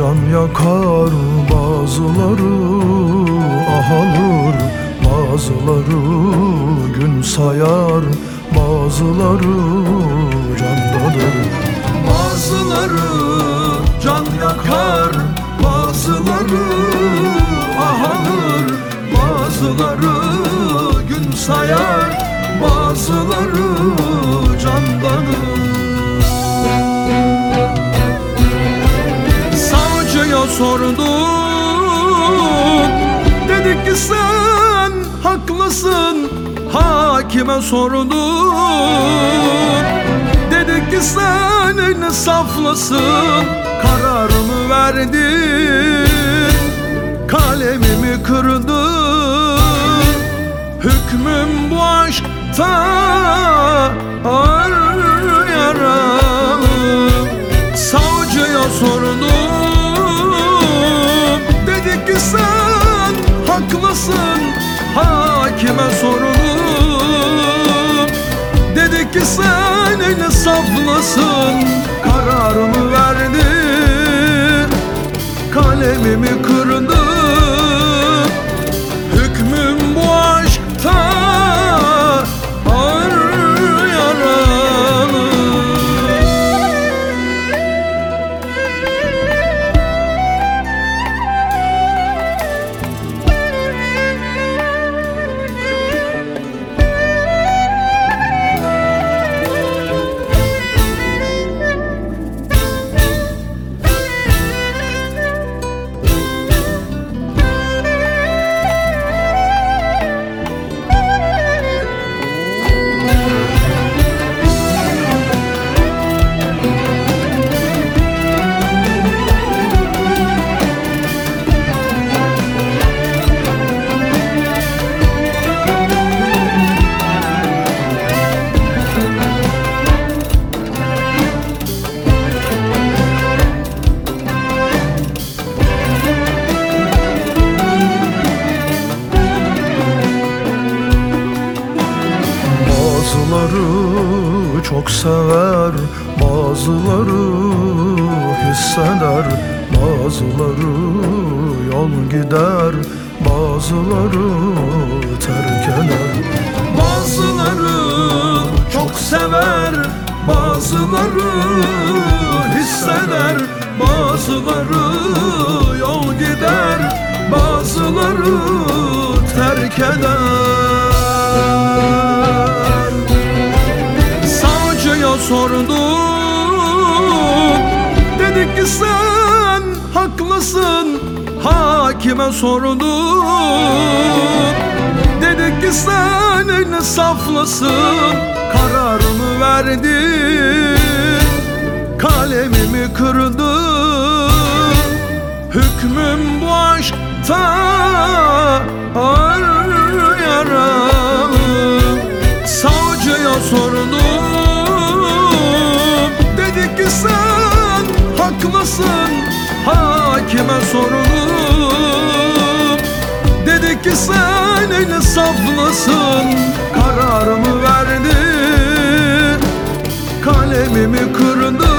can yakar bazıları, ah alır bazıları, gün sayar bazıları, candadır. Bazıları can yakar, bazıları ah alır, bazıları gün sayar, bazıları candadır. Savcıya sorduk, dedik ki sen haklısın. Hakime sorduk, dedik ki sen insaflısın. Kararımı verdin, kalemimi kırdın. Hükmüm bu aşkta ağır yaralı. Savcıya sordum, dedik ki sen haklısın. Hakime sordum, dedik ki sen insaflısın. Kararımı verdin, kalemimi kırdın. Hükmüm bu aşkta ağır yaralı. Bazıları çok sever, bazıları hisseder, bazıları yol gider, bazıları terk eder. Bazıları çok sever, bazıları hisseder, bazıları yol gider, bazıları terk eder. Sorduk, dedik ki sen haklısın. Hakime sorduk, dedik ki sen insaflısın. Kararımı verdin, kalemimi kırdın. Hükmüm bu aşkta ağır yaralı. Savcıya sorduk, dedik ki sen haklısın. Hakime sordum, dedik ki sen insaflısın. Kararımı verdin, kalemimi kırdın.